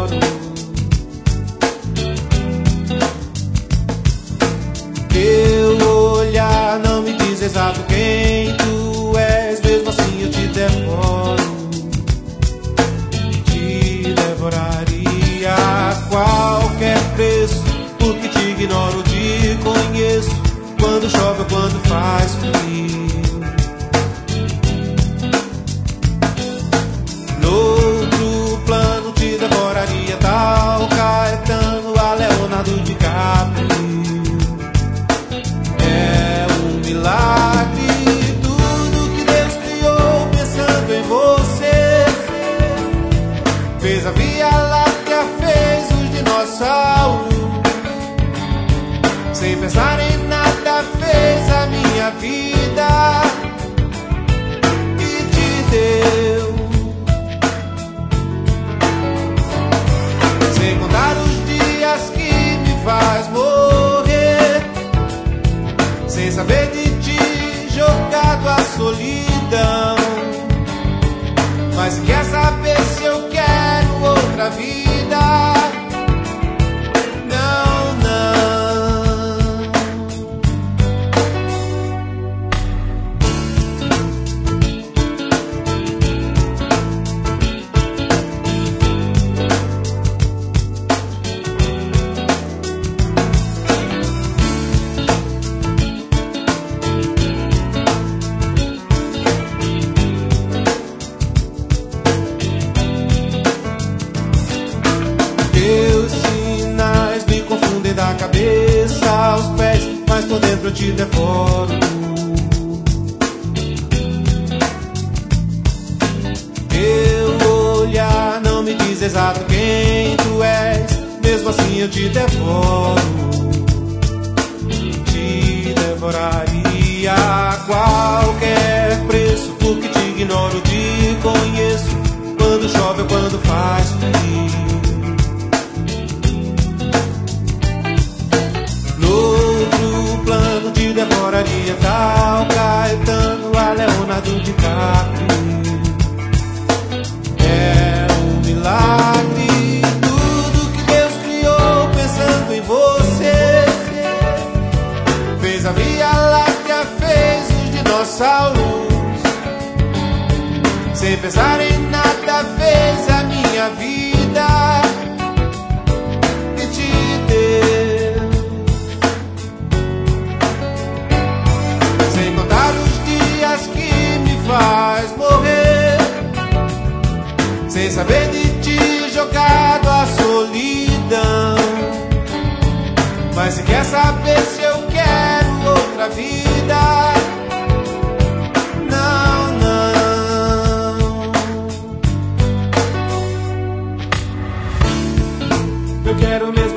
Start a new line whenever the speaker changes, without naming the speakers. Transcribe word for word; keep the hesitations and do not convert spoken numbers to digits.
devoro. Teu olhar não me diz exato quem tu és, mesmo assim eu te devoro. Te devoraria a qualquer preço, porque te ignoro, te conheço, quando chove ou quando faz frio. Noutro plano te devoraria tal Caetano a Leonardo DiCaprio. É um milagre tudo que Deus criou pensando em você. Fez a Via Láctea, fez os dinossauros. Sem pensar em nada fez a minha vida e te deu. Sem contar os dias que me faz morrer, sem saber de ti, jogado à solidão. Mas se quer saber se eu quero outra vida, não, não. Teus sinais me confundem da cabeça aos pés, mas por dentro eu te devoro. Teu olhar não me diz exato quem tu és, mesmo assim eu te devoro. Te devoraria a qualquer preço, porque te ignoro, te conheço, quando chove ou quando faz frio. Noutro plano te devoraria tal Caetano a Leonardo DiCaprio. É um milagre tudo que Deus criou pensando em você. Fez a Via Láctea, fez os dinossauros. Sem pensar em nada fez a minha vida e te deu. Sem contar os dias que me faz morrer, sem saber de ti, jogado à solidão. Mas se quer saber se eu quero outra vida, não, não. Eu quero mesmo